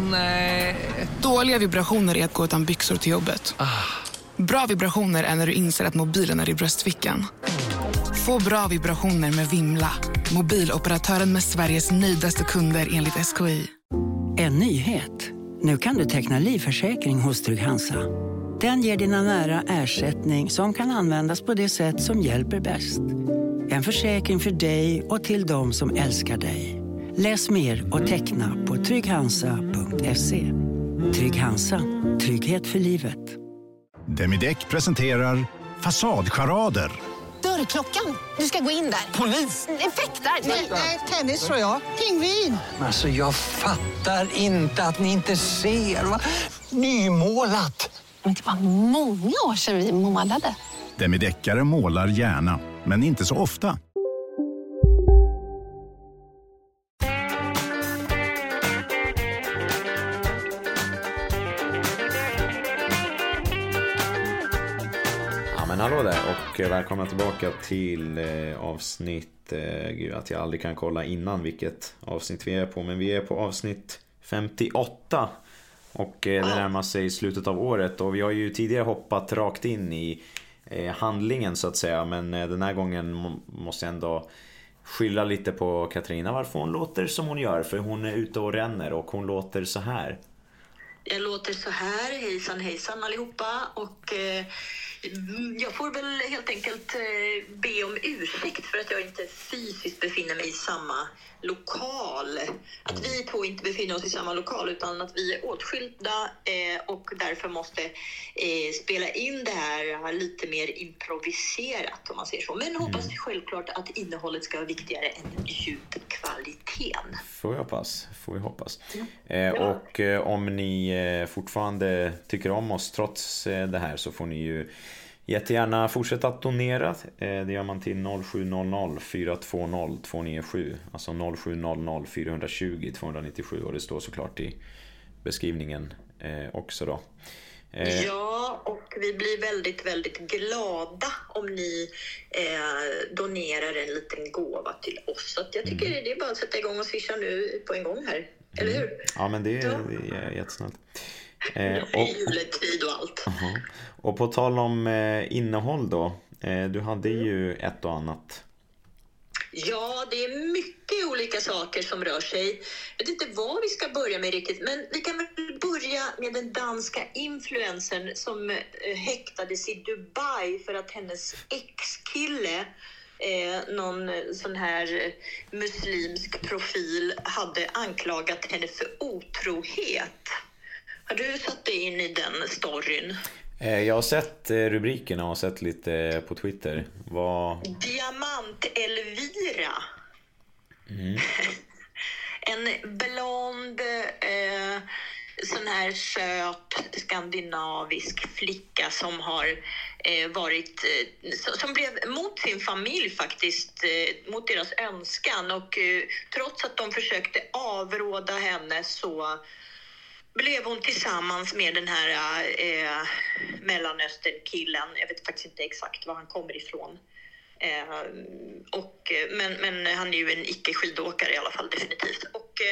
Dåliga vibrationer är att gå utan byxor till jobbet. Bra vibrationer är när du inser att mobilen är i bröstfickan. Få bra vibrationer med Vimla. Mobiloperatören med Sveriges nöjdaste kunder enligt SKI. En nyhet. Nu kan du teckna livförsäkring hos Trygg-Hansa. Den ger dina nära ersättning som kan användas på det sätt som hjälper bäst. En försäkring för dig och till de som älskar dig. Läs mer och teckna på trygghansa.se. Trygg-Hansa. Trygghet för livet. Demideck presenterar Fasadcharader. Dörrklockan. Du ska gå in där. Polis? Effektar? Nej, tennis tror jag. Pingvin. Alltså jag fattar inte att ni inte ser. Va? Nymålat. Men det var många år sedan vi målade. Demideckare målar gärna, men inte så ofta. Men hallå där och välkomna tillbaka till avsnitt, gud att jag aldrig kan kolla innan vilket avsnitt vi är på, men vi är på avsnitt 58 och det närmar sig slutet av året och vi har ju tidigare hoppat rakt in i handlingen så att säga, men den här gången måste jag ändå skylla lite på Katarina varför hon låter som hon gör, för hon är ute och ränner och hon låter så här. Jag låter så här, hejsan allihopa, och jag får väl helt enkelt be om ursäkt för att jag inte fysiskt befinner mig i samma lokal. Att vi två inte befinner oss i samma lokal utan att vi är åtskilda och därför måste spela in det här lite mer improviserat om man säger så. Men hoppas självklart att innehållet ska vara viktigare än ljudkvaliteten. Får vi hoppas. Och om ni fortfarande tycker om oss trots det här så får ni ju jättegärna fortsätta att donera. Det gör man till 0700 420 297, alltså 0700 420 297, och det står såklart i beskrivningen också då. Ja, och vi blir väldigt, väldigt glada om ni donerar en liten gåva till oss. Så att jag tycker det är bara att sätta igång och swisha nu på en gång här, eller hur? Ja, men det är jättesnällt. Och juletid och allt. Och på tal om innehåll då, du hade ju ett och annat. Ja, det är mycket olika saker som rör sig. Jag vet inte vad vi ska börja med riktigt, men vi kan väl börja med den danska influencern som häktades i Dubai för att hennes ex-kille, någon sån här muslimsk profil, hade anklagat henne för otrohet. Har du satt dig in i den storyn? Jag har sett rubrikerna och sett lite på Twitter. Diamant Elvira. En blond, sån här söt skandinavisk flicka som har varit, som blev mot sin familj faktiskt, mot deras önskan, och trots att de försökte avråda henne så blev hon tillsammans med den här Mellanösternkillen. Jag vet faktiskt inte exakt var han kommer ifrån. Men han är ju en icke-skidåkare i alla fall, definitivt.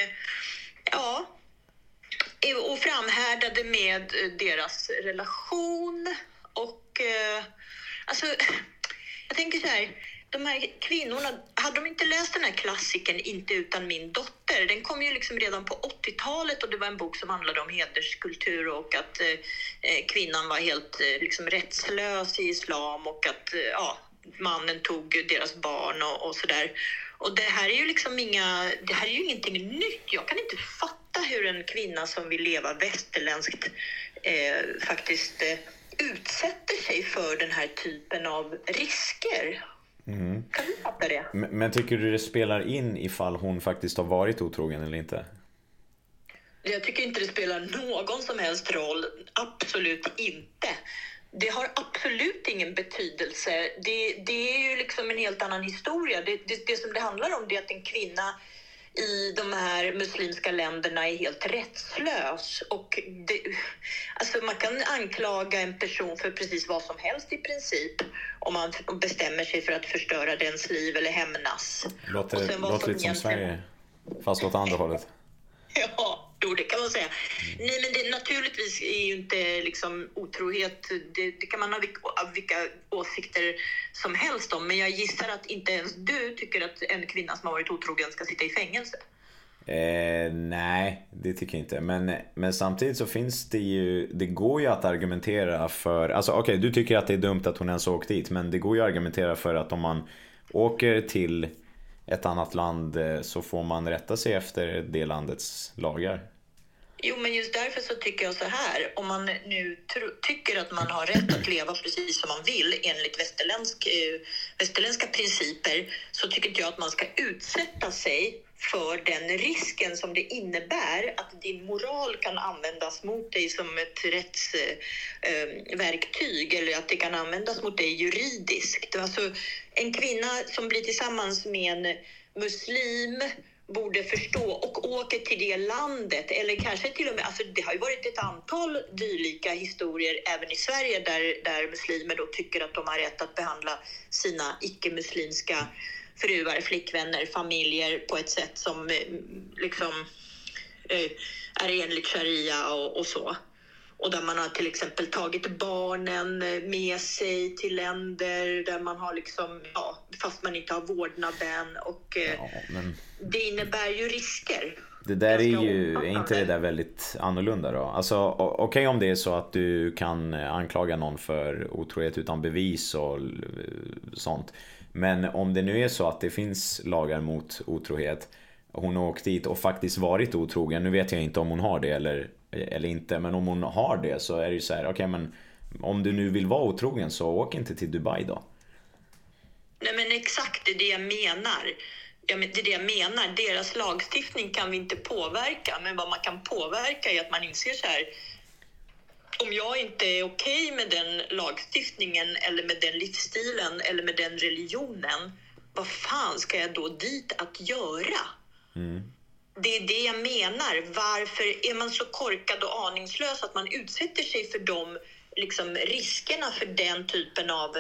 Och framhärdade med deras relation. Och alltså, jag tänker så här, de här kvinnorna, hade de inte läst den här klassiken Inte utan min dotter? Den kom ju liksom redan på 80-talet och det var en bok som handlade om hederskultur och att kvinnan var helt liksom rättslös i islam och att mannen tog deras barn och sådär. Och det här är ju liksom det här är ju ingenting nytt. Jag kan inte fatta hur en kvinna som vill leva västerländskt faktiskt utsätter sig för den här typen av risker. Kan du fatta det? Men tycker du det spelar in ifall hon faktiskt har varit otrogen eller inte? Jag tycker inte det spelar någon som helst roll. Absolut inte. Det har absolut ingen betydelse. Det är ju liksom en helt annan historia. Det som det handlar om är att en kvinna i de här muslimska länderna är helt rättslös. Och alltså man kan anklaga en person för precis vad som helst i princip om man bestämmer sig för att förstöra dens liv eller hämnas. Låter lite som Sverige, fast åt andra hållet. Ja, då det kan man säga. Nej, men det naturligtvis är ju inte liksom otrohet. Det kan man ha vilka åsikter som helst om. Men jag gissar att inte ens du tycker att en kvinna som har varit otrogen ska sitta i fängelse. Nej, det tycker jag inte. Men samtidigt så finns det ju, det går ju att argumentera för, alltså okej, du tycker att det är dumt att hon ens åkt dit, men det går ju att argumentera för att om man åker till ett annat land så får man rätta sig efter det landets lagar. Jo, men just därför så tycker jag så här. Om man nu tycker att man har rätt att leva precis som man vill enligt västerländska principer, så tycker inte jag att man ska utsätta sig för den risken som det innebär att din moral kan användas mot dig som ett rättsverktyg eller att det kan användas mot dig juridiskt. Alltså, en kvinna som blir tillsammans med en muslim borde förstå och åker till det landet, eller kanske till och med, alltså det har ju varit ett antal dylika historier även i Sverige där muslimer då tycker att de har rätt att behandla sina icke-muslimska fruar, flickvänner, familjer på ett sätt som liksom är enligt sharia och så. Och där man har till exempel tagit barnen med sig till länder där man har liksom, fast man inte har vårdnaden och det innebär ju risker. Det där är inte det där väldigt annorlunda då? Alltså okej, om det är så att du kan anklaga någon för otrohet utan bevis och sånt. Men om det nu är så att det finns lagar mot otrohet, hon har åkt dit och faktiskt varit otrogen, nu vet jag inte om hon har det eller inte, men om hon har det så är det ju så här, okej, men om du nu vill vara otrogen så åk inte till Dubai då. Nej, men exakt, det är det jag menar. Det är det jag menar. Deras lagstiftning kan vi inte påverka, men vad man kan påverka är att man inser så här: om jag inte är okej med den lagstiftningen eller med den livsstilen eller med den religionen, vad fan ska jag då dit att göra? Det är det jag menar. Varför är man så korkad och aningslös att man utsätter sig för de liksom, riskerna för den typen av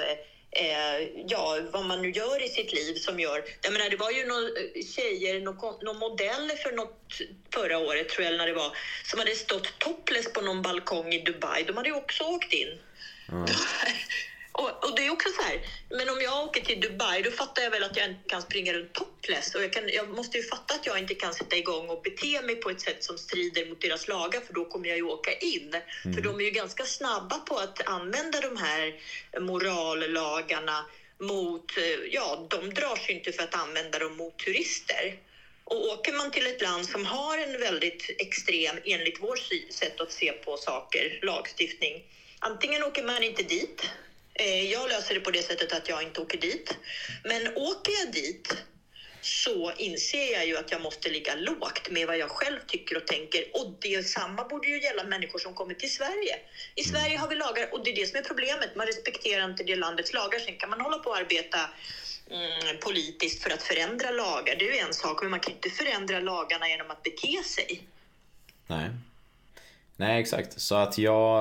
vad man nu gör i sitt liv som gör... Jag menar, det var ju några tjejer, någon modell för något förra året tror jag när det var, som hade stått topless på någon balkong i Dubai. De hade ju också åkt in. Och det är också så här, men om jag åker till Dubai, då fattar jag väl att jag inte kan springa runt topless. Och jag måste ju fatta att jag inte kan sätta igång och bete mig på ett sätt som strider mot deras lagar, för då kommer jag ju åka in. För de är ju ganska snabba på att använda de här morallagarna mot, de drar sig inte för att använda dem mot turister. Och åker man till ett land som har en väldigt extrem, enligt vår sätt att se på saker, lagstiftning, antingen åker man inte dit. Jag löser det på det sättet att jag inte åker dit. Men åker jag dit så inser jag ju att jag måste ligga lågt med vad jag själv tycker och tänker. Och det samma borde ju gälla människor som kommer till Sverige. I Sverige har vi lagar, och det är det som är problemet. Man respekterar inte det landets lagar. Sen kan man hålla på att arbeta politiskt för att förändra lagar. Det är ju en sak, men man kan inte förändra lagarna genom att bete sig. Nej, exakt. Så att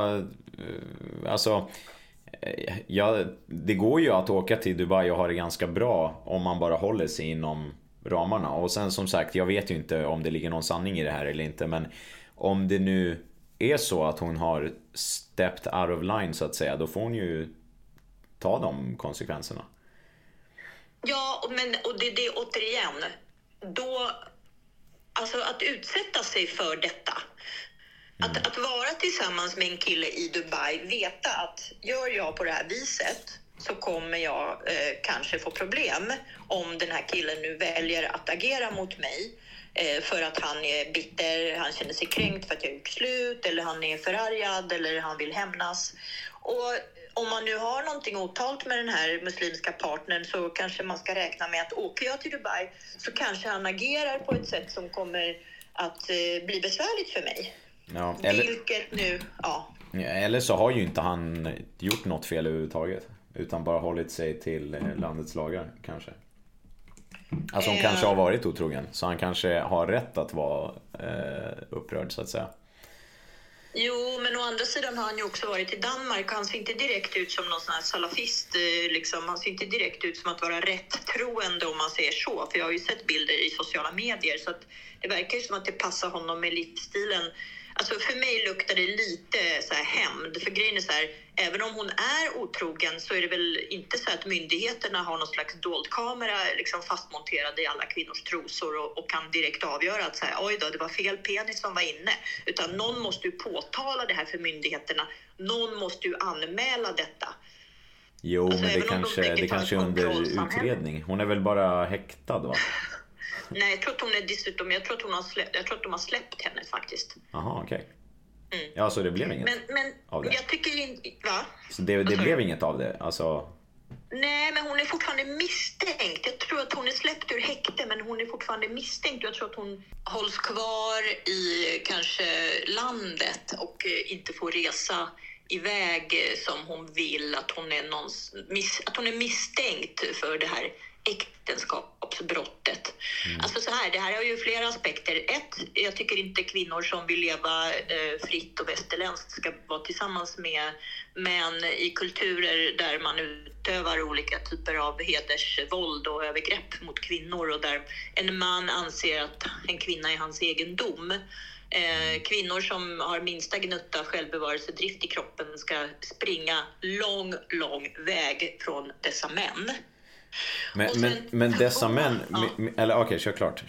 det går ju att åka till Dubai och ha det ganska bra om man bara håller sig inom ramarna. Och sen som sagt, jag vet ju inte om det ligger någon sanning i det här eller inte, men om det nu är så att hon har stepped out of line så att säga, då får hon ju ta de konsekvenserna. Ja, och det återigen, då, alltså att utsätta sig för detta. Att vara tillsammans med en kille i Dubai, veta att gör jag på det här viset så kommer jag kanske få problem om den här killen nu väljer att agera mot mig för att han är bitter, han känner sig kränkt för att jag gjort slut, eller han är förargad eller han vill hämnas. Och om man nu har någonting otalt med den här muslimska partnern, så kanske man ska räkna med att åker jag till Dubai så kanske han agerar på ett sätt som kommer att bli besvärligt för mig. Ja, eller så har ju inte han gjort något fel överhuvudtaget, utan bara hållit sig till landets lagar kanske. Alltså hon kanske har varit otrogen, så han kanske har rätt att vara upprörd så att säga. Jo, men å andra sidan har han ju också varit i Danmark. Han ser inte direkt ut som någon sån här salafist. Liksom. Han ser inte direkt ut som att vara rätt troende, om man säger så. För jag har ju sett bilder i sociala medier. Så att det verkar ju som att det passar honom med livsstilen. Alltså för mig luktar det lite så här hämnd. För grejen är så här, även om hon är otrogen så är det väl inte så att myndigheterna har någon slags dold kamera liksom fastmonterad i alla kvinnors trosor och kan direkt avgöra att så här, oj då, det var fel penis som var inne. Utan någon måste ju påtala det här för myndigheterna. Någon måste ju anmäla detta. Jo, alltså, men det kanske är under utredning. Hon är väl bara häktad, va? Nej, jag tror att hon är dessutom, jag tror att de har släppt henne faktiskt. Jaha, okej. Ja, så det blev inget av det. Jag tycker inte, va? Så det blev inget av det, alltså. Nej, men hon är fortfarande misstänkt. Jag tror att hon är släppt ur häkte, men hon är fortfarande misstänkt. Jag tror att hon hålls kvar i kanske landet och inte får resa iväg som hon vill. Att hon är misstänkt för det här äktenskapsbrottet. Alltså så här, det här har ju flera aspekter. Jag tycker inte kvinnor som vill leva fritt och västerländskt ska vara tillsammans med män i kulturer där man utövar olika typer av hedersvåld och övergrepp mot kvinnor och där en man anser att en kvinna är hans egendom. Kvinnor som har minsta gnutta självbevarelsedrift i kroppen ska springa lång väg från dessa män. Men dessa män, eller okej, kör klart.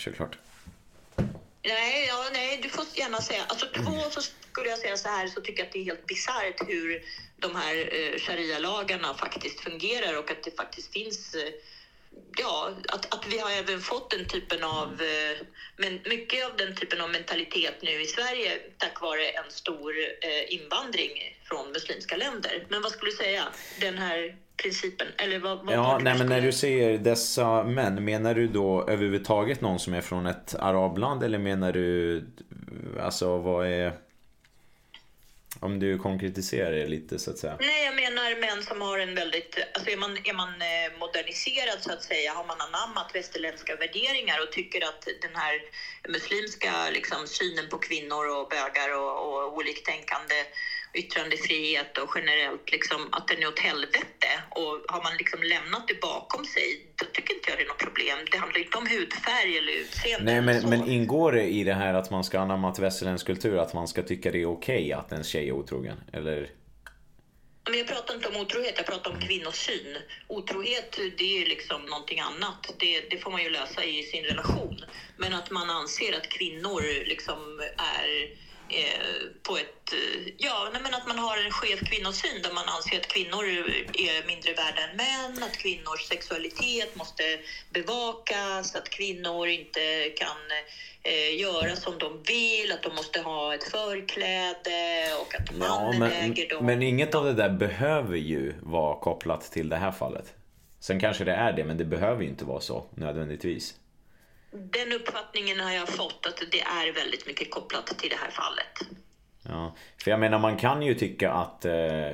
Nej, du får gärna säga. Alltså så skulle jag säga så här, så tycker jag att det är helt bisarrt hur de här sharia-lagarna faktiskt fungerar och att det faktiskt finns, att vi har även fått den typen av, men mycket av den typen av mentalitet nu i Sverige tack vare en stor invandring från muslimska länder. Men vad skulle du säga, den här principen, eller vad men när du säger dessa män, menar du då överhuvudtaget någon som är från ett arabland, eller menar du, alltså vad är, om du konkretiserar det lite så att säga? Nej, jag menar män som har en väldigt, alltså är man moderniserad så att säga, har man anammat västerländska värderingar och tycker att den här muslimska liksom synen på kvinnor och bögar och oliktänkande, yttrandefrihet och generellt liksom att den är åt helvete, och har man liksom lämnat det bakom sig, då tycker inte jag det är något problem. Det handlar inte om hudfärg eller utseende. Nej, men ingår det i det här att man ska anamma västerländsk kultur att man ska tycka det är okej att en tjej är otrogen, eller? Men jag pratar inte om otrohet, jag pratar om kvinnosyn. Otrohet, det är liksom någonting annat. Det får man ju lösa i sin relation. Men att man anser att kvinnor liksom är på ett, men att man har en skev kvinnosyn där man anser att kvinnor är mindre värda än män, att kvinnors sexualitet måste bevakas, att kvinnor inte kan göra som de vill, att de måste ha ett förkläde och att mannen äger dem. Men inget av det där behöver ju vara kopplat till det här fallet. Sen kanske det är det, men det behöver ju inte vara så nödvändigtvis. Den uppfattningen har jag fått, att det är väldigt mycket kopplat till det här fallet. Ja, för jag menar, man kan ju tycka att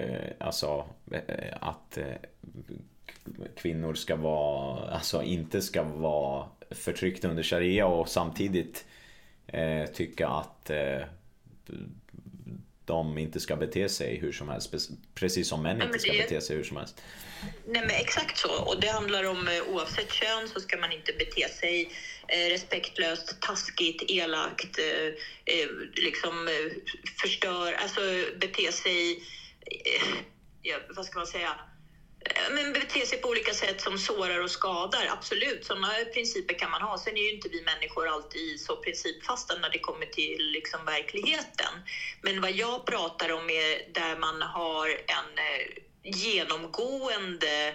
kvinnor ska vara, alltså inte ska vara förtryckta under sharia, och samtidigt tycka att de inte ska bete sig hur som helst, precis som män inte ska bete sig hur som helst. Nej, men exakt så. Och det handlar om oavsett kön så ska man inte bete sig respektlöst, taskigt, elakt, liksom förstör, alltså bete sig, vad ska man säga? Men bete sig på olika sätt som sårar och skadar, absolut. Sådana principer kan man ha. Sen är ju inte vi människor alltid så principfasta när det kommer till liksom verkligheten. Men vad jag pratar om är där man har en genomgående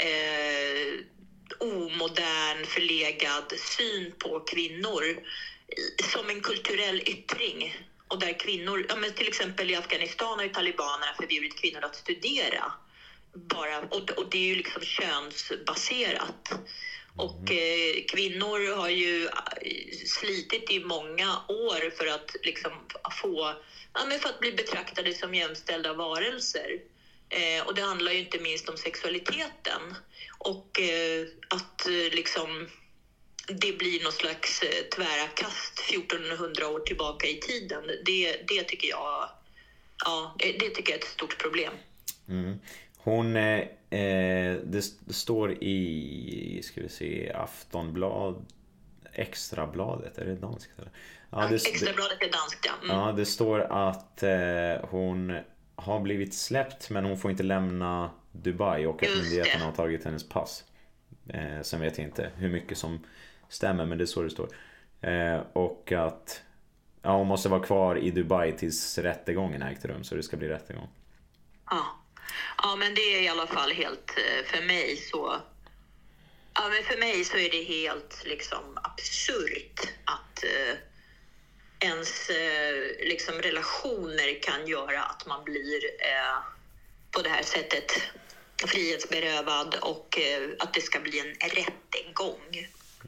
omodern, förlegad syn på kvinnor som en kulturell yttring. Och där kvinnor, till exempel i Afghanistan har ju talibanerna förbjudit kvinnor att studera. Och det är ju liksom könsbaserat. Och kvinnor har ju slitit i många år för att liksom för att bli betraktade som jämställda varelser. Och det handlar ju inte minst om sexualiteten. Och att liksom det blir någon slags tvära kast 1400 år tillbaka i tiden. Det tycker jag Ja, det tycker jag är ett stort problem. Hon, det står i, ska vi se, Aftonblad, Extrabladet, är det danskt eller? Ja, Extrabladet är danskt, ja. Ja, det står att hon har blivit släppt, men hon får inte lämna Dubai och att myndigheterna har tagit hennes pass. Sen vet jag inte hur mycket som stämmer, men det är så det står. Och att hon måste vara kvar i Dubai tills rättegången ägt rum, så det ska bli rättegång. Ja, men det är i alla fall helt för mig så. Ja, men för mig så är det helt liksom absurt att ens liksom relationer kan göra att man blir på det här sättet frihetsberövad och att det ska bli en rättegång.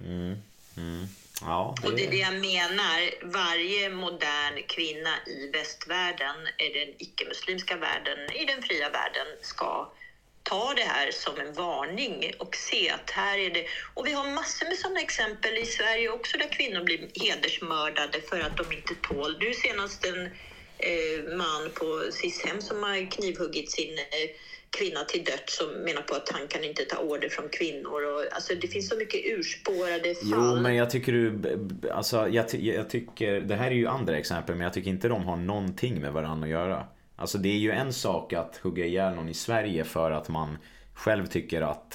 Ja, och det är det jag menar. Varje modern kvinna i västvärlden, i den icke-muslimska världen, i den fria världen, ska ta det här som en varning och se att här är det. Och vi har massor med sådana exempel i Sverige också där kvinnor blir hedersmördade för att de inte tål. Du senast en man på Sishem som har knivhuggit sin kvinna till död, som menar på att han kan inte ta order från kvinnor. Och, alltså, det finns så mycket urspårade fall. Jo, men jag tycker jag tycker, det här är ju andra exempel, men jag tycker inte de har någonting med varandra att göra. Alltså det är ju en sak att hugga ihjäl någon i Sverige för att man själv tycker att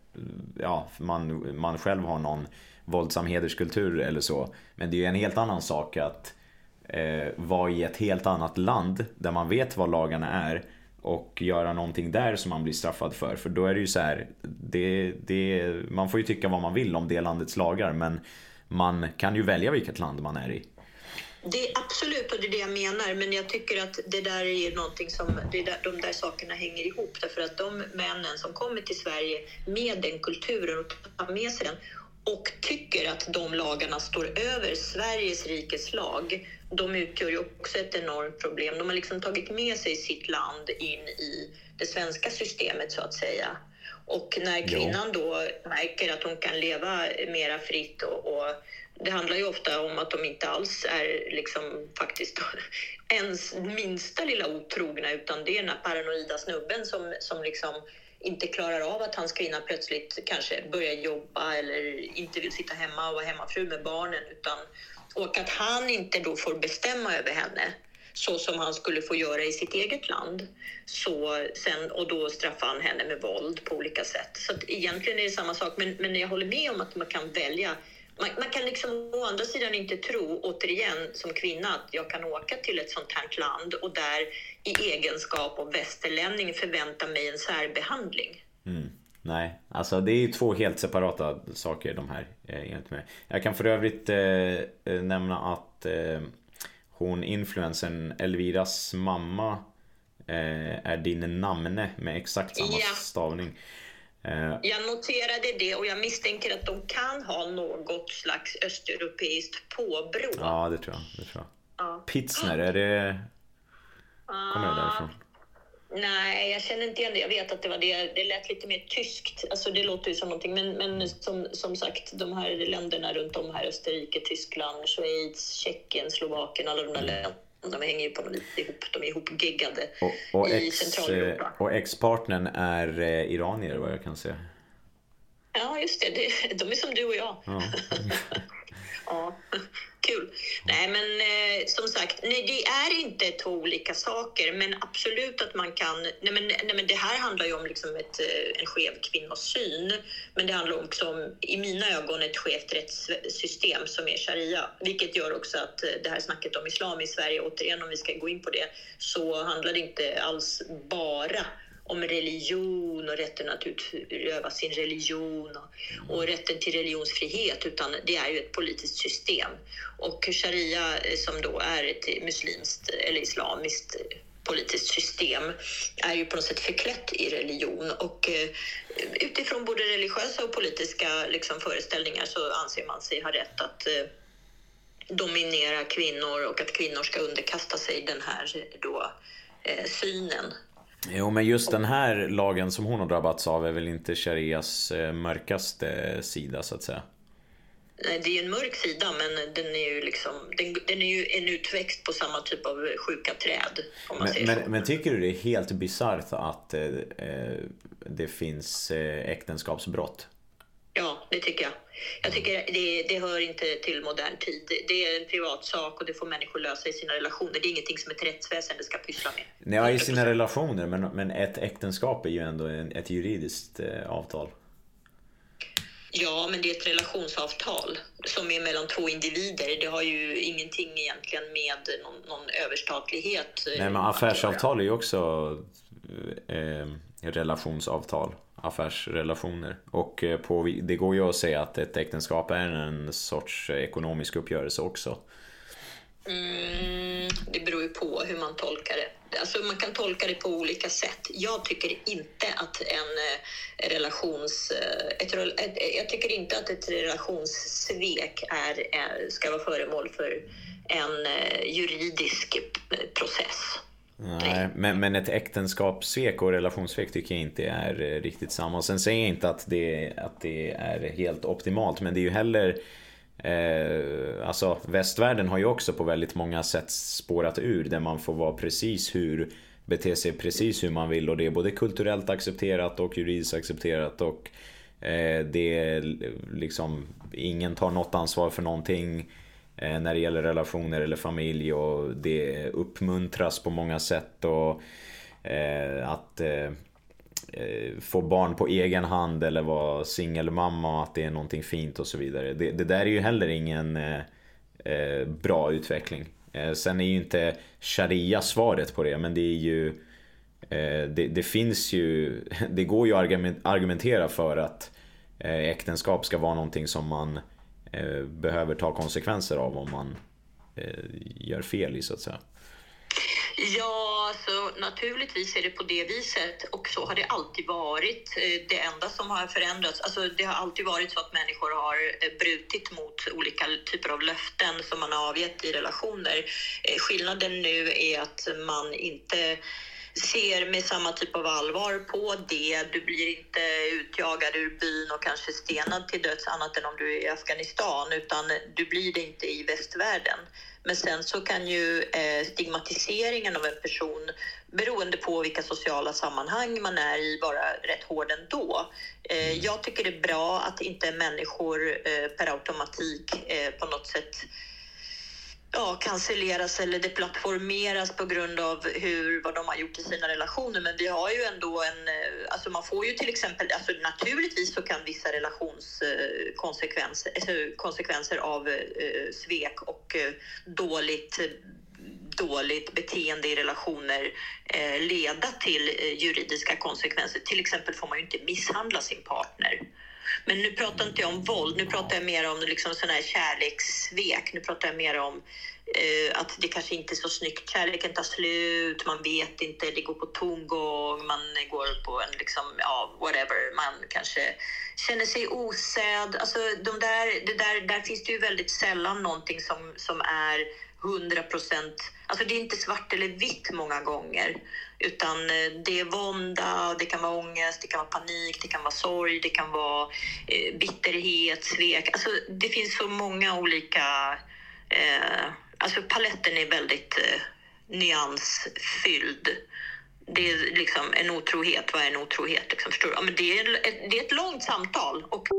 man själv har någon våldsam hederskultur eller så. Men det är ju en helt annan sak att vara i ett helt annat land där man vet vad lagarna är och göra någonting där som man blir straffad för då är det ju så här, man får ju tycka vad man vill om det landets lagar, men man kan ju välja vilket land man är i. Det är absolut, och det är det jag menar, men jag tycker att det där är någonting som de där sakerna hänger ihop, därför att de männen som kommer till Sverige med den kulturen och tar med sig den och tycker att de lagarna står över Sveriges rikes lag, de utgör ju också ett enormt problem. De har liksom tagit med sig sitt land in i det svenska systemet så att säga. Och när kvinnan då märker att hon kan leva mera fritt och det handlar ju ofta om att de inte alls är liksom faktiskt ens minsta lilla otrogna, utan det är den här paranoida snubben som liksom inte klarar av att hans kvinna plötsligt kanske börjar jobba eller inte vill sitta hemma och vara hemmafru med barnen, och att han inte då får bestämma över henne så som han skulle få göra i sitt eget land. Och då straffar han henne med våld på olika sätt. Så att egentligen är det samma sak, men jag håller med om att man kan välja. Man kan liksom å andra sidan inte tro, återigen som kvinna, att jag kan åka till ett sånt här land och där i egenskap av västerlänning förvänta mig en särbehandling. Nej, alltså det är ju två helt separata saker de här egentligen. Jag kan för övrigt nämna att hon, influencern Elviras mamma, är din namne med exakt samma stavning. Jag noterade det och jag misstänker att de kan ha något slags östeuropeiskt påbrå. Ja, det tror jag. Ja. Pitzner, är det... Kommer det därifrån? Nej, jag känner inte igen det. Jag vet att det var det. Det lät lite mer tyskt. Alltså det låter ju som någonting. Men som sagt, de här länderna runt om här, Österrike, Tyskland, Schweiz, Tjeckien, Slovakien, alla de där länderna, de hänger ju på något lite ihop. De är ihopgiggade i Centraleuropa. Och ex-partnern är iranier, vad jag kan säga. Ja, just det. De är som du och jag. Ja. Ja, kul. Nej, men som sagt, det är inte två olika saker, men absolut att man kan... Nej, men det här handlar ju om liksom en skev kvinnosyn, men det handlar också om, i mina ögon, ett skevt rättssystem som är sharia, vilket gör också att det här snacket om islam i Sverige, återigen om vi ska gå in på det, så handlar det inte alls bara om religion och rätten att utöva sin religion och rätten till religionsfrihet, utan det är ju ett politiskt system. Och sharia, som då är ett muslimskt eller islamiskt politiskt system, är ju på något sätt förklätt i religion. Och utifrån både religiösa och politiska liksom föreställningar så anser man sig ha rätt att dominera kvinnor och att kvinnor ska underkasta sig den här då, synen. Jo, men just den här lagen som hon har drabbats av är väl inte sharias mörkaste sida, så att säga. det är ju en mörk sida, men den är ju liksom, den är ju en utväxt på samma typ av sjuka träd, om man säger så. Men tycker du det är helt bizarrt att det finns äktenskapsbrott? Ja, det tycker jag. Jag tycker det hör inte till modern tid. Det är en privat sak och det får människor lösa i sina relationer. Det är ingenting som ett rättsväsende ska pyssla med. Nej, i sina relationer, men ett äktenskap är ju ändå ett juridiskt avtal. Ja, men det är ett relationsavtal som är mellan två individer. Det har ju ingenting egentligen med någon överstatlighet. Nej, men affärsavtal är ju också relationsavtal. Affärsrelationer. Och det går ju att säga att ett äktenskap är en sorts ekonomisk uppgörelse också. Det beror ju på hur man tolkar det. Alltså man kan tolka det på olika sätt. Jag tycker inte att jag tycker inte att ett relationssvek ska vara föremål för en juridisk process. Nej, men ett äktenskapssvek och relationssvek tycker jag inte är riktigt samma. Och sen säger jag inte att det är helt optimalt, men det är ju heller alltså västvärlden har ju också på väldigt många sätt spårat ur, där man får vara bete sig precis hur man vill, och det är både kulturellt accepterat och juridiskt accepterat, och det är liksom ingen tar något ansvar för någonting när det gäller relationer eller familj, och det uppmuntras på många sätt, och att få barn på egen hand eller vara singelmamma, att det är någonting fint och så vidare. Det där är ju heller ingen bra utveckling. Sen är ju inte sharia svaret på det, men det är ju det finns ju, det går ju att argumentera för att äktenskap ska vara någonting som man behöver ta konsekvenser av om man gör fel i, så att säga. Ja, så naturligtvis är det på det viset, och så har det alltid varit. Det enda som har förändrats, alltså det har alltid varit så att människor har brutit mot olika typer av löften som man har avgett i relationer. Skillnaden nu är att man inte ser med samma typ av allvar på det. Du blir inte utjagad ur byn och kanske stenad till döds annat än om du är i Afghanistan, utan du blir det inte i västvärlden. Men sen så kan ju stigmatiseringen av en person, beroende på vilka sociala sammanhang man är i, vara rätt hård ändå. Jag tycker det är bra att inte människor per automatik på något sätt cancelleras eller deplattformeras på grund av vad de har gjort i sina relationer. Men vi har ju ändå alltså man får ju till exempel, alltså naturligtvis så kan vissa konsekvenser av svek och dåligt beteende i relationer leda till juridiska konsekvenser. Till exempel får man ju inte misshandla sin partner. Men nu pratar inte jag om våld, nu pratar jag mer om liksom sån här kärlekssvek. Nu pratar jag mer om att det kanske inte är så snyggt. Kärleken tar slut, man vet inte, det går på tomgång, man går på en liksom, whatever. Man kanske känner sig osedd. Alltså där finns det ju väldigt sällan någonting som är 100%. Alltså det är inte svart eller vitt många gånger, utan det är vånda, det kan vara ångest, det kan vara panik, det kan vara sorg, det kan vara bitterhet, svek. Alltså det finns så många olika, alltså paletten är väldigt nyansfylld. Det är liksom en otrohet, vad är en otrohet liksom, förstår du? Ja, men det är ett långt samtal. Och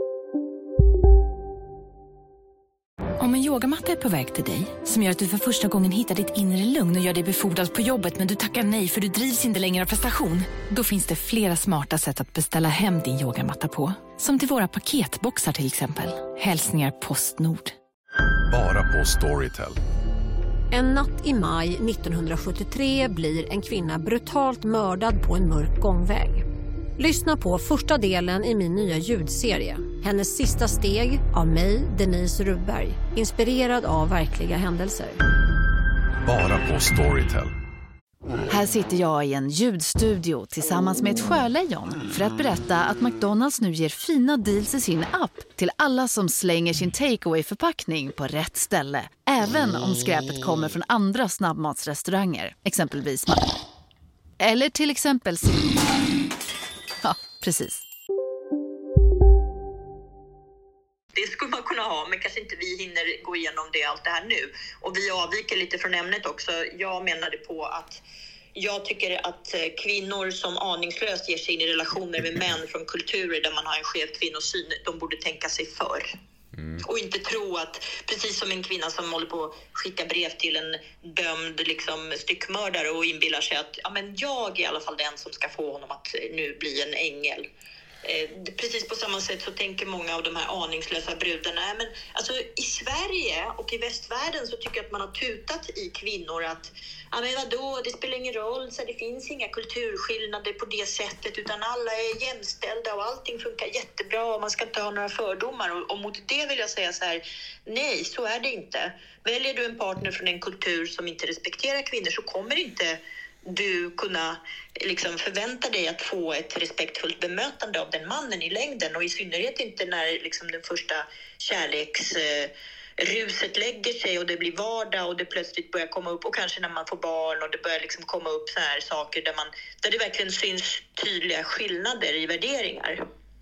om en yogamatta är på väg till dig, som gör att du för första gången hittar ditt inre lugn och gör dig befordrad på jobbet, men du tackar nej för du drivs inte längre av prestation. Då finns det flera smarta sätt att beställa hem din yogamatta på. Som till våra paketboxar till exempel. Hälsningar Postnord. Bara på Storytel. En natt i maj 1973 blir en kvinna brutalt mördad på en mörk gångväg. Lyssna på första delen i min nya ljudserie. Hennes sista steg av mig, Denise Rubberg. Inspirerad av verkliga händelser. Bara på Storytel. Här sitter jag i en ljudstudio tillsammans med ett sjölejon för att berätta att McDonald's nu ger fina deals i sin app till alla som slänger sin takeaway-förpackning på rätt ställe. Även om skräpet kommer från andra snabbmatsrestauranger, exempelvis eller till exempel Ja, precis. Det är skulle man kunna ha, men kanske inte vi hinner gå igenom allt det här nu. Och vi avviker lite från ämnet också. Jag menade på att jag tycker att kvinnor som aningslöst ger sig in i relationer med män från kulturer där man har en skev kvinnosyn, de borde tänka sig för. Och inte tro att, precis som en kvinna som håller på att skicka brev till en dömd liksom, styckmördare och inbillar sig att ja, men jag är i alla fall den som ska få honom att nu bli en ängel. Precis på samma sätt så tänker många av de här aningslösa brudarna. Men alltså, i Sverige och i västvärlden så tycker jag att man har tutat i kvinnor att ja, men vadå, det spelar ingen roll, så det finns inga kulturskillnader på det sättet, utan alla är jämställda och allting funkar jättebra och man ska inte ha några fördomar. Och mot det vill jag säga så här, nej, så är det inte. Väljer du en partner från en kultur som inte respekterar kvinnor så kommer inte du kunna liksom förvänta dig att få ett respektfullt bemötande av den mannen i längden, och i synnerhet inte när liksom den första kärleksruset lägger sig och det blir vardag och det plötsligt börjar komma upp, och kanske när man får barn och det börjar liksom komma upp så här saker där det verkligen syns tydliga skillnader i värderingar.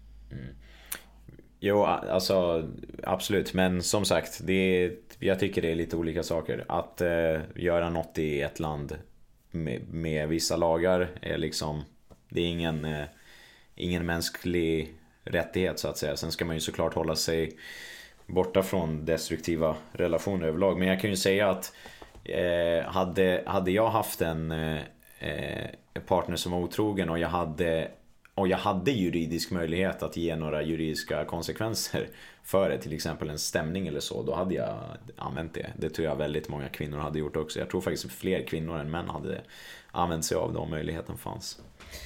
Jo, alltså absolut, men som sagt, jag tycker det är lite olika saker. Att göra något i ett land med vissa lagar är liksom, det är ingen mänsklig rättighet så att säga. Sen ska man ju såklart hålla sig borta från destruktiva relationer överlag. Men jag kan ju säga att hade jag haft en partner som var otrogen och jag hade juridisk möjlighet att ge några juridiska konsekvenser för det, till exempel en stämning eller så, då hade jag använt det. Det tror jag väldigt många kvinnor hade gjort också. Jag tror faktiskt fler kvinnor än män hade använt sig av de möjligheten fanns.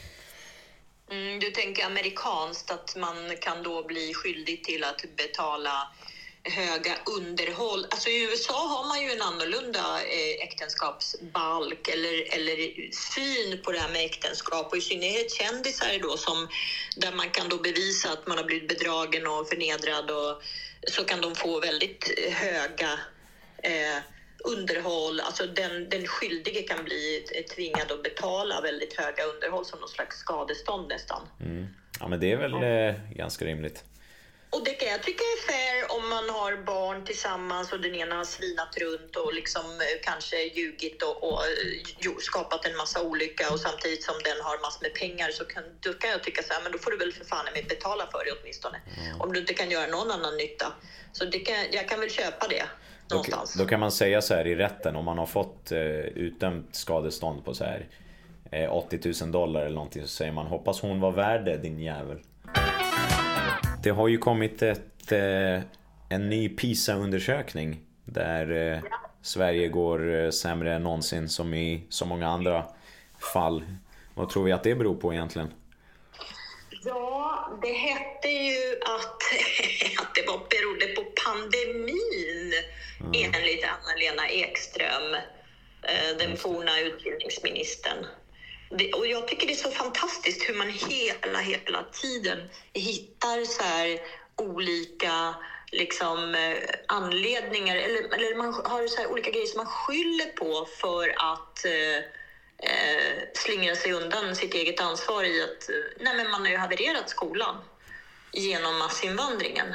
Du tänker amerikanskt att man kan då bli skyldig till att betala höga underhåll. Alltså i USA har man ju en annorlunda äktenskapsbalk eller syn på det här med äktenskap, och i synnerhet kändisar då, där man kan då bevisa att man har blivit bedragen och förnedrad, och så kan de få väldigt höga underhåll. Alltså den skyldige kan bli tvingad att betala väldigt höga underhåll som någon slags skadestånd nästan. Ja, men det är väl ganska rimligt. Och det kan jag tycka är fair om man har barn tillsammans och den ena har svinat runt och liksom kanske ljugit och skapat en massa olycka, och samtidigt som den har massor med pengar, så kan jag tycka så här, men då får du väl för fan med betala för det åtminstone. Om du inte kan göra någon annan nytta. Så jag kan väl köpa det någonstans. Då kan man säga så här i rätten, om man har fått utdömt skadestånd på så här $80,000 eller någonting, så säger man, hoppas hon var värd det, din jävel. Det har ju kommit en ny PISA-undersökning där Sverige går sämre än någonsin, som i så många andra fall. Vad tror vi att det beror på egentligen? Ja, det hette ju att det berodde på pandemin, enligt Anna-Lena Ekström, den forna utbildningsministern. Och jag tycker det är så fantastiskt hur man hela tiden hittar så här olika liksom, anledningar, eller man har så här olika grejer som man skyller på för att slingra sig undan sitt eget ansvar i att men man har ju havererat skolan genom massinvandringen.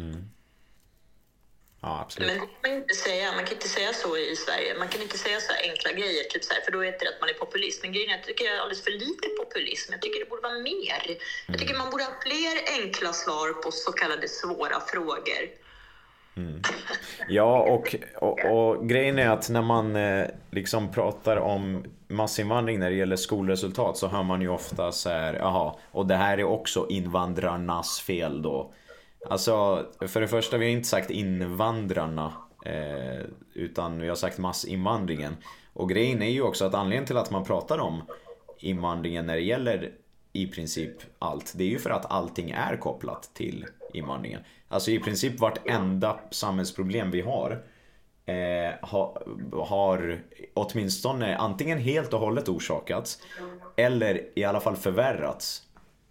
Ja, absolut. Men man kan inte säga så i Sverige. Man kan inte säga så här enkla grejer, typ så här, för då heter det att man är populist. Men grejen är, jag tycker det är alldeles för lite populism. Jag tycker det borde vara mer. Jag tycker man borde ha fler enkla svar på så kallade svåra frågor. Ja, och grejen är att när man liksom pratar om massinvandring när det gäller skolresultat, så hör man ju ofta så här, jaha, och det här är också invandrarnas fel då. Alltså, för det första, vi har inte sagt invandrarna, utan vi har sagt massinvandringen. Och grejen är ju också att anledningen till att man pratar om invandringen när det gäller i princip allt, det är ju för att allting är kopplat till invandringen. Alltså i princip vartenda samhällsproblem vi har åtminstone antingen helt och hållet orsakats eller i alla fall förvärrats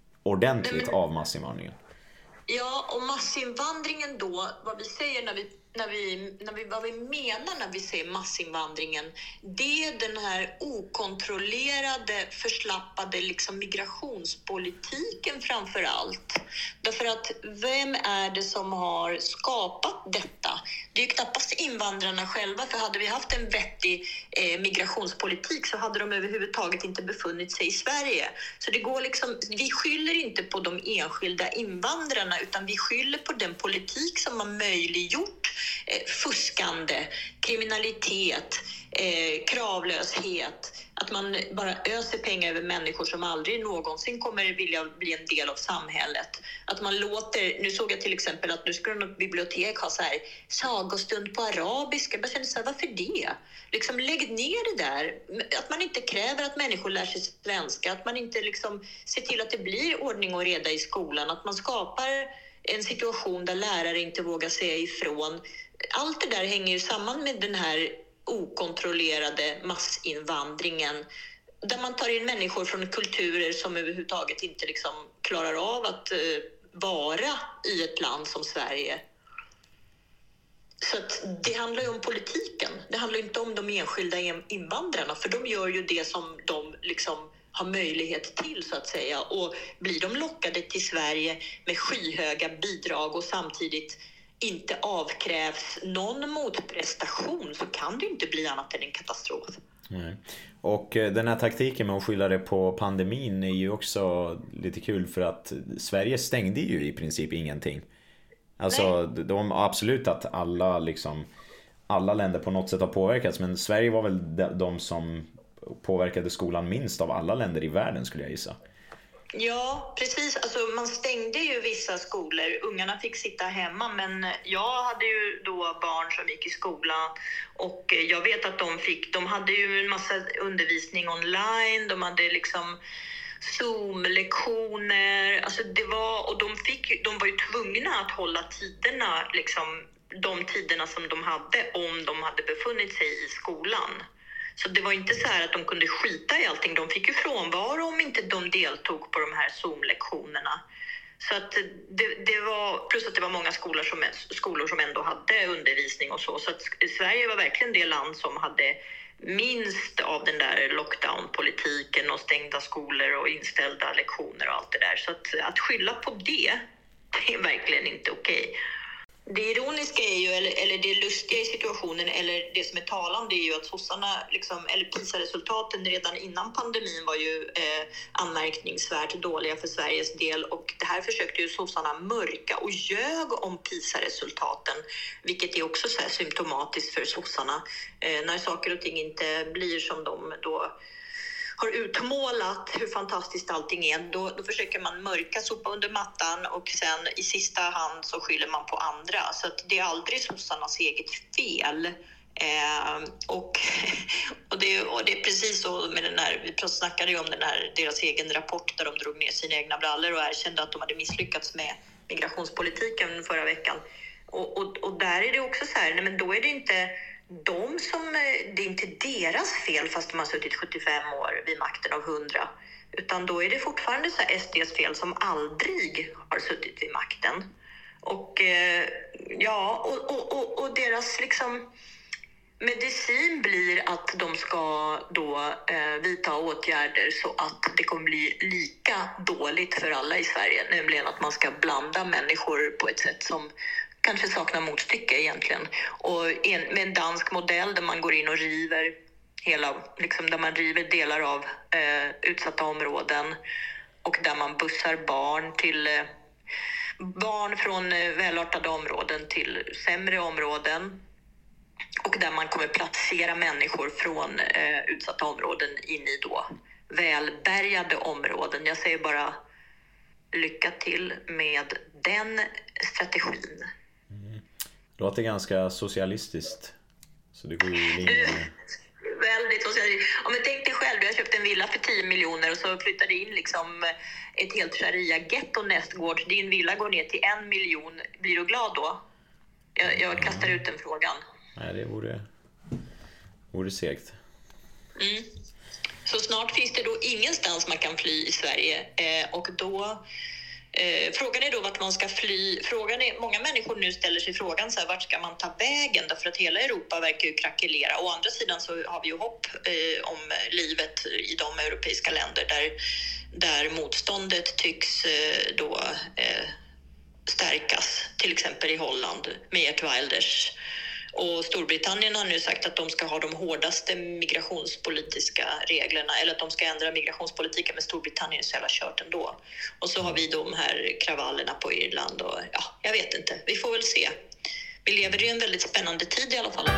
ordentligt av massinvandringen. Ja, och massinvandringen då, vad vi säger när vi vad vi menar när vi säger massinvandringen, det är den här okontrollerade, förslappade liksom migrationspolitiken framför allt. Därför att vem är det som har skapat detta? Det är ju knappast invandrarna själva, för hade vi haft en vettig migrationspolitik så hade de överhuvudtaget inte befunnit sig i Sverige. Så det går liksom, vi skyller inte på de enskilda invandrarna, utan vi skyller på den politik som har möjliggjort fuskande, kriminalitet, kravlöshet, att man bara öser pengar över människor som aldrig någonsin kommer vilja bli en del av samhället. Att man låter, nu såg jag till exempel att nu ska något bibliotek ha så här sagostund på arabiska. Jag känner så här, varför det? Liksom lägg ner det där. Att man inte kräver att människor lär sig svenska, att man inte liksom ser till att det blir ordning och reda i skolan, att man skapar en situation där lärare inte vågar säga ifrån. Allt det där hänger ju samman med den här okontrollerade massinvandringen, där man tar in människor från kulturer som överhuvudtaget inte liksom klarar av att vara i ett land som Sverige. Så att det handlar ju om politiken. Det handlar inte om de enskilda invandrarna, för de gör ju det som de liksom har möjlighet till, så att säga. Och blir de lockade till Sverige med skyhöga bidrag och samtidigt inte avkrävs någon motprestation, så kan det inte bli annat än en katastrof. Nej. Och den här taktiken med att skylla det på pandemin är ju också lite kul, för att Sverige stängde ju i princip ingenting. Alltså de absolut att alla länder på något sätt har påverkats, men Sverige var väl de som påverkade skolan minst av alla länder i världen, skulle jag gissa. Ja, precis. Alltså, man stängde ju vissa skolor. Ungarna fick sitta hemma, men jag hade ju då barn som gick i skolan, och jag vet att de hade ju en massa undervisning online. De hade liksom Zoom-lektioner. Alltså och de var ju tvungna att hålla tiderna, liksom de tiderna som de hade, om de hade befunnit sig i skolan. Så det var inte så här att de kunde skita i allting. De fick ju frånvaro om inte de deltog på de här Zoom-lektionerna. Så att det var, plus att det var många skolor som ändå hade undervisning och så. Så att Sverige var verkligen det land som hade minst av den där lockdown-politiken och stängda skolor och inställda lektioner och allt det där. Så att skylla på det är verkligen inte okej. Det ironiska är ju, eller det lustiga i situationen, eller det som är talande, är ju att sossarna, liksom, eller PISA-resultaten redan innan pandemin var ju anmärkningsvärt dåliga för Sveriges del, och det här försökte ju sossarna mörka och ljög om PISA-resultaten, vilket är också så här symptomatiskt för sossarna. När saker och ting inte blir som de då har utmålat hur fantastiskt allting är, då försöker man mörka, sopa under mattan, och sen i sista hand så skyller man på andra. Så att det är aldrig sossarnas eget fel. Och det är precis så med den här, vi snackade ju om deras egen rapport där de drog ner sina egna brallor och erkände att de hade misslyckats med migrationspolitiken förra veckan. Och där är det också så här, nej, men då är det inte det är inte deras fel fast de har suttit 75 år vid makten av 100, utan då är det fortfarande så här SDs fel som aldrig har suttit vid makten. Och och deras liksom medicin blir att de ska då vidta åtgärder så att det kommer bli lika dåligt för alla i Sverige, nämligen att man ska blanda människor på ett sätt som kanske saknar motstycke egentligen. Och med en dansk modell där man går in och river där man river delar av utsatta områden, och där man bussar barn från välartade områden till sämre områden, och där man kommer placera människor från utsatta områden in i då välbärgade områden. Jag säger bara lycka till med den strategin. Låter ganska socialistiskt. Så det går ju väldigt socialistiskt. Om jag tänkte själv, jag köpte en villa för 10 miljoner och så flyttade in liksom ett helt sharia-getto nästgård. Din villa går ner till 1 miljon. Blir du glad då? Jag kastar ut den frågan. Nej, det vore segt. Så snart finns det då ingenstans man kan fly i Sverige, och då Frågan är då vart man ska fly. Många människor nu ställer sig frågan så här, vart ska man ta vägen? Därför att hela Europa verkar ju krackelera. Å andra sidan så har vi ju hopp om livet i de europeiska länder där motståndet tycks då stärkas. Till exempel i Holland med Geert Wilders. Och Storbritannien har nu sagt att de ska ha de hårdaste migrationspolitiska reglerna, eller att de ska ändra migrationspolitiken, men Storbritannien är så jävla kört ändå. Och så har vi de här kravallerna på Irland och ja, jag vet inte. Vi får väl se. Vi lever i en väldigt spännande tid i alla fall.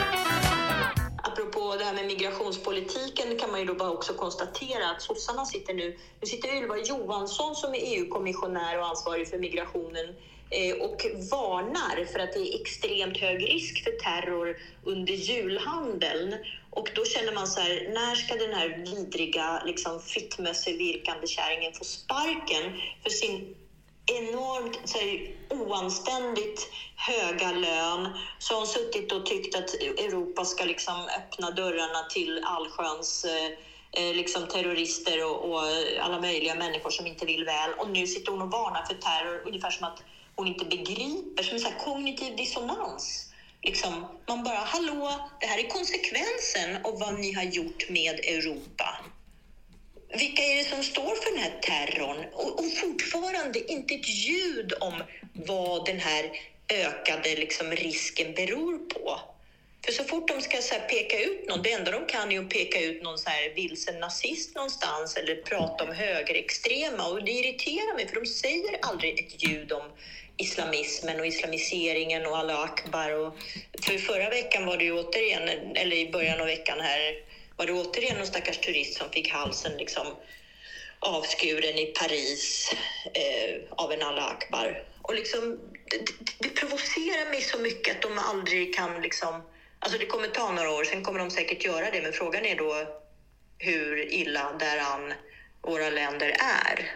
Apropå det här med migrationspolitiken kan man ju då bara också konstatera att sossarna sitter nu Ylva Johansson som är EU-kommissionär och ansvarig för migrationen och varnar för att det är extremt hög risk för terror under julhandeln. Och då känner man så här, när ska den här vidriga liksom fittmössevirkande kärringen få sparken för sin enormt så här, oanständigt höga lön, så har hon suttit och tyckt att Europa ska liksom öppna dörrarna till allsköns liksom terrorister och alla möjliga människor som inte vill väl. Och nu sitter hon och varnar för terror, ungefär som att hon inte begriper, som en sån här kognitiv dissonans. Liksom, man bara, hallå, det här är konsekvensen av vad ni har gjort med Europa. Vilka är det som står för den här terrorn? Och fortfarande inte ett ljud om vad den här ökade liksom risken beror på. För så fort de ska så här peka ut någon, det enda de kan är att peka ut någon så här vilsen nazist någonstans eller prata om högerextrema. Och det irriterar mig, för de säger aldrig ett ljud om islamismen och islamiseringen och Allah Akbar. Och för förra veckan var det ju återigen, eller i början av veckan här, var det återigen någon stackars turist som fick halsen liksom avskuren i Paris av en Allah Akbar. Och liksom, det provocerar mig så mycket att de aldrig kan liksom... Alltså det kommer ta några år, sen kommer de säkert göra det. Men frågan är då hur illa däran våra länder är.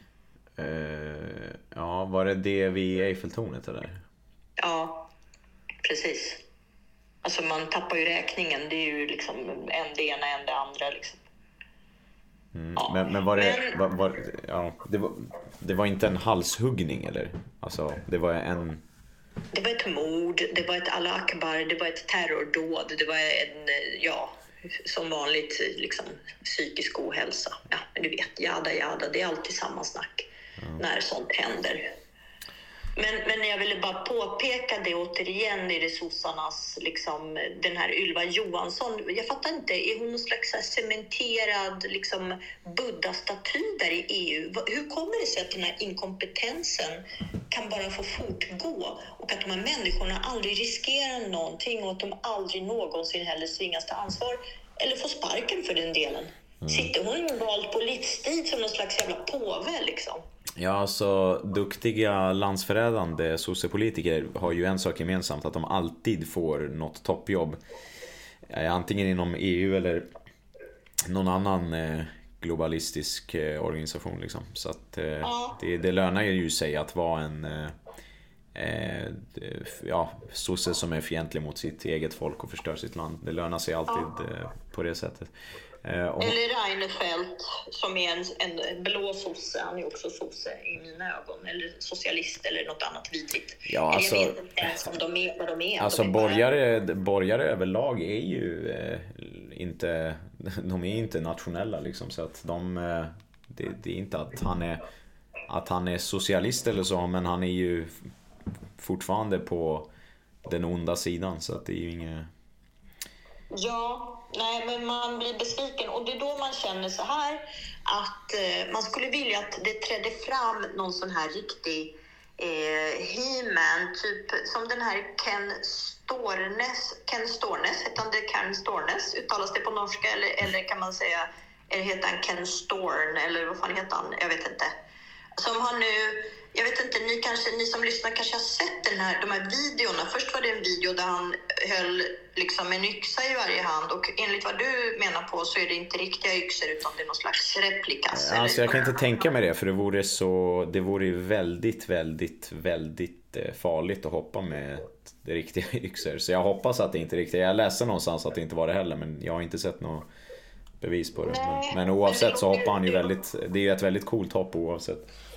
Ja, var det vid Eiffeltornet eller? Ja, precis. Alltså man tappar ju räkningen. Det är ju liksom en det ena, en det andra liksom. Ja. Men var det... Det var inte en halshuggning eller? Alltså det var en... Det var ett mord, det var ett Allah Akbar, det var ett terrordåd, det var en, ja, som vanligt liksom psykisk ohälsa. Ja, men du vet, jada, det är alltid samma snack när sånt händer. Men jag ville bara påpeka det återigen i det sossarnas, liksom, den här Ylva Johansson. Jag fattar inte, är hon någon slags cementerad liksom, buddha-staty där i EU? Hur kommer det sig att den här inkompetensen kan bara få fortgå och att de här människorna aldrig riskerar någonting och att de aldrig någonsin heller tvingas ta ansvar eller få sparken för den delen? Sitter hon vald på livstid som någon slags jävla påve liksom? Ja, alltså duktiga landsförrädande sociopolitiker har ju en sak gemensamt, att de alltid får något toppjobb. Antingen inom EU eller någon annan globalistisk organisation liksom. Så att det lönar ju sig att vara en sosse som är fientlig mot sitt eget folk och förstör sitt land. Det lönar sig alltid på det sättet. Eller Reinfeldt som är en blå sosse, han är också sosse i mina ögon, eller socialist eller något annat vidrigt. Ja, alltså, jag vet inte ens om de är vad de är. Alltså borgare överlag är ju inte, de är inte nationella liksom, så att det är inte att han är socialist eller så, men han är ju fortfarande på den onda sidan, så att det är ju inget... Ja, nej, men man blir besviken och det är då man känner så här att man skulle vilja att det trädde fram någon sån här riktig He-Man, typ som den här Ken Stornes, heter han det Ken Stornes, uttalas det på norska eller kan man säga, eller heter han Ken Storn eller vad fan heter han, jag vet inte. Som har nu, jag vet inte, ni som lyssnar kanske har sett de här videorna. Först var det en video där han höll liksom en yxa i varje hand, och enligt vad du menar på så är det inte riktiga yxor utan det är någon slags replikas. Alltså jag kan inte tänka mig det, för det vore ju väldigt, väldigt, väldigt farligt att hoppa med det riktiga yxor. Så jag hoppas att det inte är riktigt. Jag läste någonstans att det inte var det heller, men jag har inte sett något bevis på det. Men oavsett så hoppar han ju väldigt, det är ju ett väldigt coolt hopp oavsett.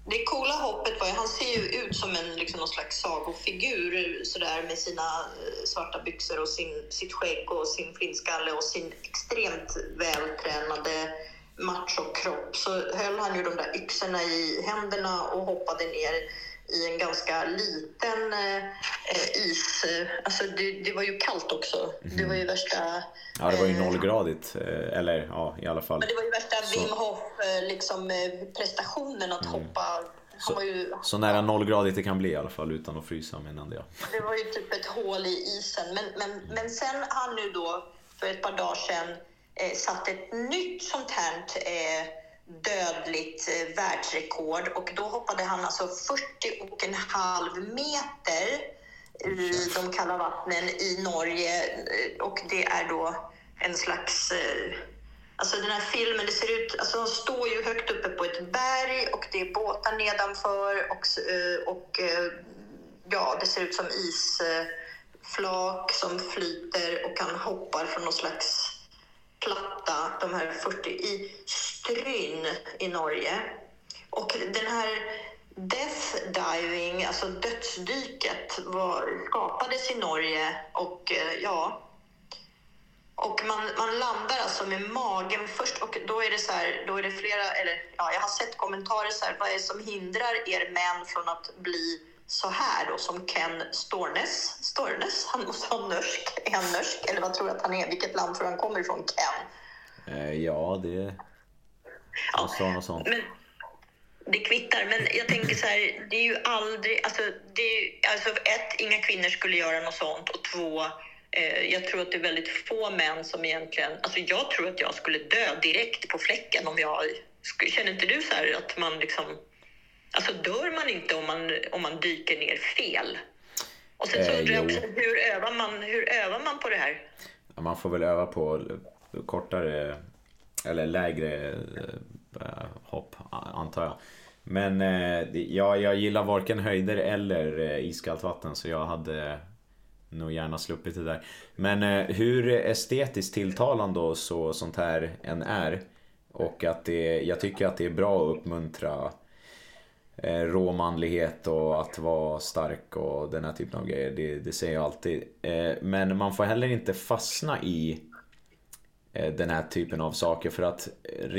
Det coola hoppet var ju, han ser ju ut som någon slags sagofigur sådär, med sina svarta byxor och sitt skägg och sin flinskalle och sin extremt vältränade machokropp. Så höll han ju de där yxorna i händerna och hoppade ner i en ganska liten is. Alltså det var ju kallt också. Det var ju värsta... Ja, det var ju 0-gradigt. Eller ja, i alla fall. Men det var ju värsta Wim Hof prestationen att hoppa. Så nära 0-gradigt det kan bli i alla fall, utan att frysa, menade jag. Det var ju typ ett hål i isen. Men sen han nu då för ett par dagar sedan satt ett nytt sånt här dödligt världsrekord, och då hoppade han alltså 40,5 meter i de kalla vattnen i Norge, och det är då en slags alltså den här filmen, det ser ut, alltså de står ju högt uppe på ett berg och det är båtar nedanför och ja, det ser ut som isflak som flyter, och han hoppar från någon slags platta, de här 40 i Stryn i Norge. Och den här death diving, alltså dödsdyket, skapades i Norge, och ja, och man landar alltså med magen först, och då är det så här, då är det flera, eller ja, jag har sett kommentarer så här, vad är det som hindrar er män från att bli så här då, som Ken Stornes, han måste ha norsk, eller vad tror jag att han är, vilket land tror han kommer ifrån, Ken? Ja, det sa något sånt. Men det kvittar, men jag tänker så här, det är ju aldrig, alltså ett, inga kvinnor skulle göra något sånt, och två, jag tror att det är väldigt få män som egentligen, alltså jag tror att jag skulle dö direkt på fläcken om jag, känner inte du så här att man liksom, alltså dör man inte om man dyker ner fel? Och sen så undrar jag också, hur övar man på det här? Ja, man får väl öva på kortare eller lägre hopp, antar jag. Men jag gillar varken höjder eller iskallt vatten, så jag hade nog gärna sluppit det där. Men hur estetiskt tilltalande och sånt här än är, och att jag tycker att det är bra att uppmuntra råmanlighet och att vara stark och den här typen av grejer, det säger jag alltid. Men man får heller inte fastna i den här typen av saker, för att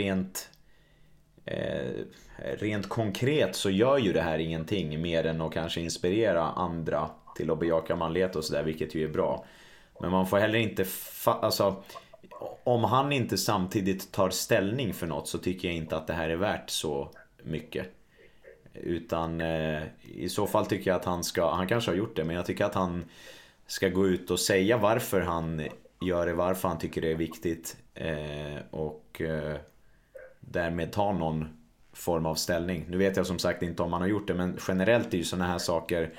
rent konkret så gör ju det här ingenting mer än att kanske inspirera andra till att bejaka manlighet och sådär, vilket ju är bra. Men man får heller inte alltså, om han inte samtidigt tar ställning för något, så tycker jag inte att det här är värt så mycket. Utan i så fall tycker jag att han kanske har gjort det, men jag tycker att han ska gå ut och säga varför han gör det, varför han tycker det är viktigt, och därmed ta någon form av ställning. Nu vet jag som sagt inte om han har gjort det, men generellt är ju såna här saker,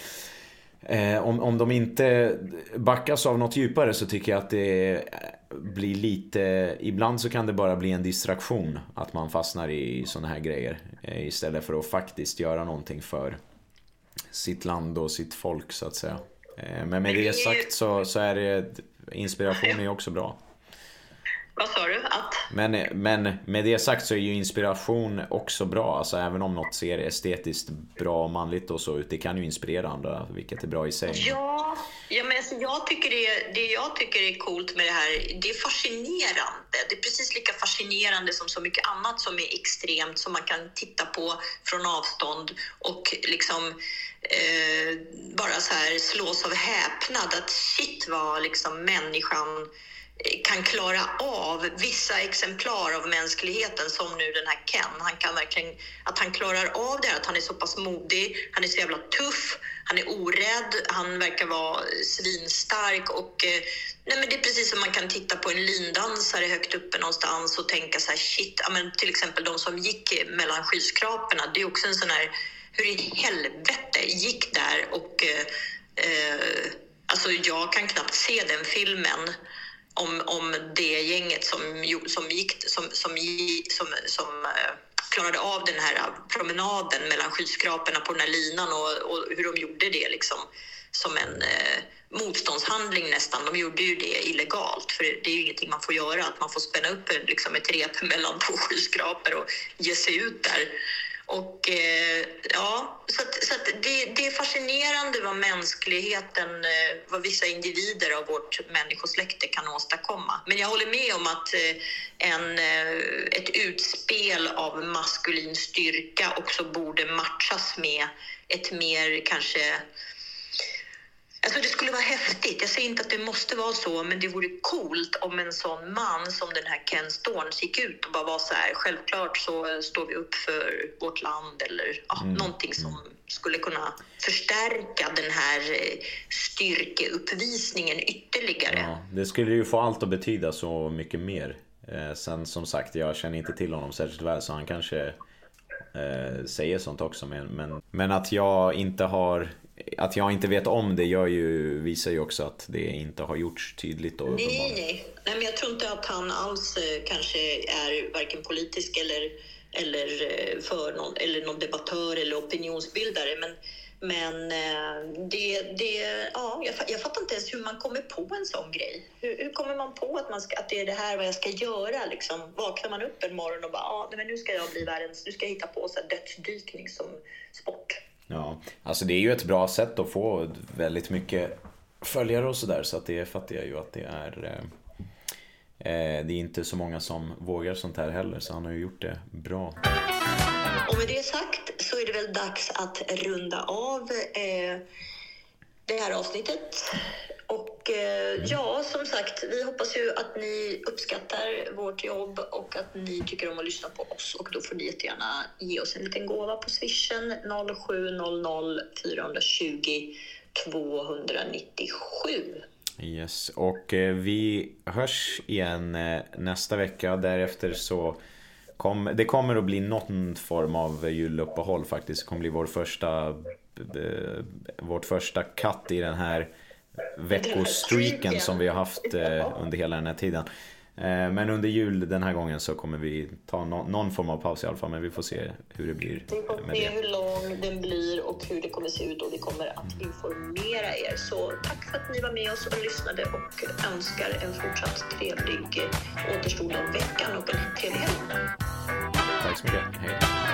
om de inte backas av något djupare, så tycker jag att det blir lite, ibland så kan det bara bli en distraktion att man fastnar i såna här grejer, istället för att faktiskt göra någonting för sitt land och sitt folk, så att säga. Men med det sagt så är det, inspiration är också bra. Vad sa du? Men med det sagt så är ju inspiration också bra. Alltså även om något ser estetiskt bra och manligt och så ut, det kan ju inspirera andra, vilket är bra i sig. Ja, men alltså jag tycker det jag tycker är coolt med det här, det är fascinerande. Det är precis lika fascinerande som så mycket annat som är extremt, som man kan titta på från avstånd och liksom bara så här slås av häpnad att shit, vad liksom människan kan klara av vissa exemplar av mänskligheten, som nu den här Ken. Han kan verkligen, att han klarar av det, att han är så pass modig, han är så jävla tuff, han är orädd, han verkar vara svinstark, och nej, men det är precis som man kan titta på en lindansare högt uppe någonstans och tänka så här, shit, ja, men till exempel de som gick mellan skyskraporna, det är också en sån här, hur i helvete gick där, och alltså jag kan knappt se den filmen om det gänget som klarade av den här promenaden mellan skyskraporna på den här linan, och hur de gjorde det liksom som en motståndshandling nästan. De gjorde ju det illegalt, för det är ju ingenting man får göra, att man får spänna upp liksom ett rep mellan två skyskrapor och ge sig ut där. Och så att det är fascinerande vad mänskligheten, vad vissa individer av vårt människosläkte kan åstadkomma. Men jag håller med om att ett utspel av maskulin styrka också borde matchas med ett mer kanske... Alltså det skulle vara häftigt. Jag säger inte att det måste vara så, men det vore coolt om en sån man som den här Ken Storms gick ut och bara var så här: självklart så står vi upp för vårt land, eller någonting som skulle kunna förstärka den här styrkeuppvisningen ytterligare. Ja, det skulle ju få allt att betyda så mycket mer. Sen som sagt, jag känner inte till honom särskilt väl, så han kanske säger sånt också, men att jag inte vet om det visar ju också att det inte har gjorts tydligt. Och Nej, men jag tror inte att han alls kanske är varken politisk eller för någon, eller någon debattör eller opinionsbildare, men jag fattar inte ens hur man kommer på en sån grej. Hur kommer man på att det är det här vad jag ska göra liksom? Vaknar man upp en morgon och bara men nu ska jag bli nu ska jag hitta på så här dödsdykning som sport. Ja, alltså det är ju ett bra sätt att få väldigt mycket följare och sådär, så att det fattar jag ju att det är inte så många som vågar sånt här heller, så han har ju gjort det bra. Och med det sagt så är det väl dags att runda av det här avsnittet. Och som sagt, vi hoppas ju att ni uppskattar vårt jobb och att ni tycker om att lyssna på oss. Och då får ni jättegärna ge oss en liten gåva på Swishen 0700 420 297. Yes, och vi hörs igen nästa vecka. Därefter så det kommer att bli någon form av juluppehåll faktiskt. Det kommer bli vårt första cut i den här veckostreaken som vi har haft under hela den här tiden. Men under jul den här gången så kommer vi ta någon form av paus i alla fall, men vi får se hur det blir. Vi får se hur lång den blir och hur det kommer se ut, och vi kommer att informera er. Så tack för att ni var med oss och lyssnade, och önskar en fortsatt trevlig återstod av veckan och en trevlig helg. Tack så mycket, hej.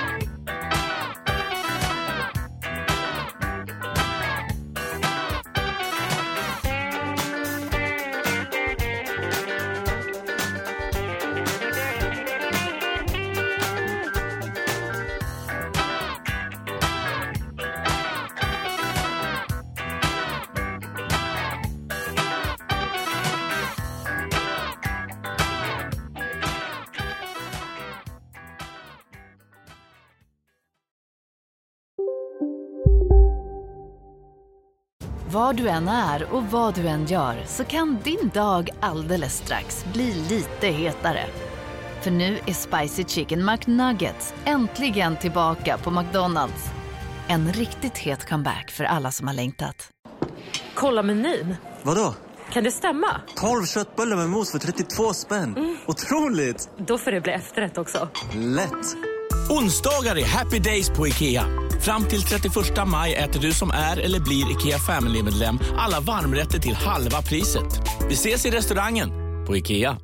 Var du än är och vad du än gör så kan din dag alldeles strax bli lite hetare. För nu är Spicy Chicken McNuggets äntligen tillbaka på McDonald's. En riktigt het comeback för alla som har längtat. Kolla menyn. Vadå? Kan det stämma? 12 köttbullar med mos för 32 spänn. Otroligt! Då får det bli efterrätt också. Lätt! Onsdagar är happy days på IKEA. Fram till 31 maj äter du som är eller blir IKEA Family-medlem alla varmrätter till halva priset. Vi ses i restaurangen på IKEA.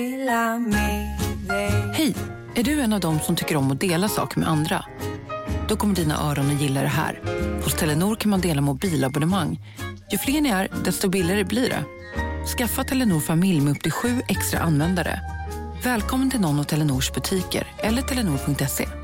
Hej, är du en av dem som tycker om att dela saker med andra? Då kommer dina öron att gilla det här. Hos Telenor kan man dela mobilabonnemang. Ju fler ni är, desto billigare blir det. Skaffa Telenor familj med upp till 7 extra användare. Välkommen till någon av Telenors butiker eller telenor.se.